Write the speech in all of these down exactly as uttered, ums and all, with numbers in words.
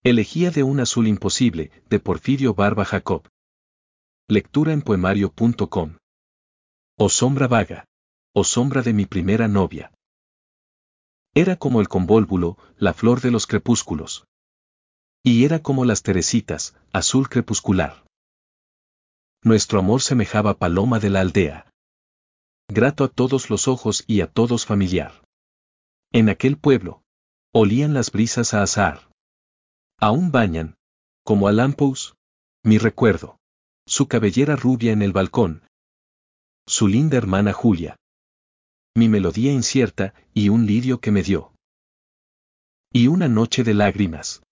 Elegía de un azul imposible, de Porfirio Barba Jacob. Lectura en poemario punto com. Oh sombra vaga. Oh sombra de mi primera novia. Era como el convólvulo, la flor de los crepúsculos. Y era como las teresitas, azul crepuscular. Nuestro amor semejaba paloma de la aldea. Grato a todos los ojos y a todos familiar. En aquel pueblo, olían las brisas a azahar. Aún bañan, como a Lampous, mi recuerdo. Su cabellera rubia en el balcón. Su linda hermana Julia. Mi melodía incierta y un lirio que me dio. Y una noche de lágrimas.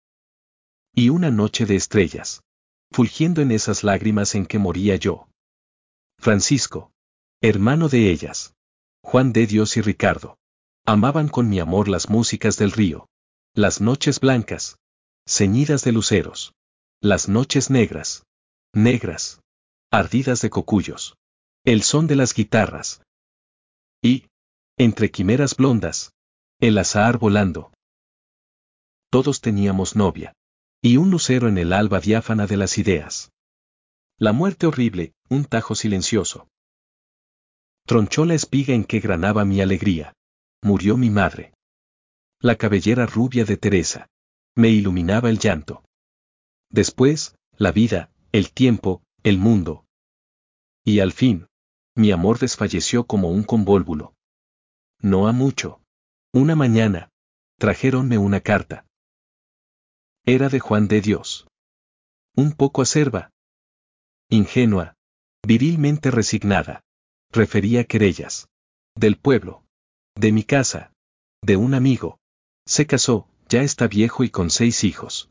Y una noche de estrellas. Fulgiendo en esas lágrimas en que moría yo. Francisco. Hermano de ellas. Juan de Dios y Ricardo. Amaban con mi amor las músicas del río. Las noches blancas. Ceñidas de luceros. Las noches negras. Negras. Ardidas de cocuyos. El son de las guitarras. Y, entre quimeras blondas, el azahar volando. Todos teníamos novia. Y un lucero en el alba diáfana de las ideas. La muerte horrible, un tajo silencioso. Tronchó la espiga en que granaba mi alegría. Murió mi madre. La cabellera rubia de Teresa. Me iluminaba el llanto. Después, la vida, el tiempo, el mundo. Y al fin, mi amor desfalleció como un convólvulo. No ha mucho. Una mañana, trajéronme una carta. Era de Juan de Dios. Un poco acerba. Ingenua. Virilmente resignada. Refería querellas. Del pueblo. De mi casa. De un amigo. Se casó, ya está viejo y con seis hijos.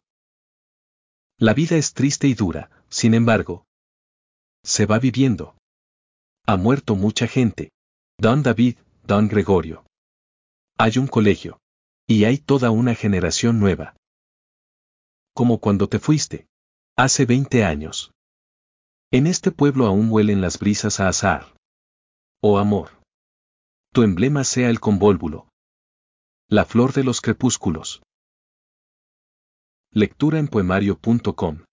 La vida es triste y dura, sin embargo. Se va viviendo. Ha muerto mucha gente. Don David, Don Gregorio. Hay un colegio. Y hay toda una generación nueva. Como cuando te fuiste. Hace veinte años. En este pueblo aún huelen las brisas a azahar. Oh amor. Tu emblema sea el convólvulo. La flor de los crepúsculos. Lectura en poemario punto com.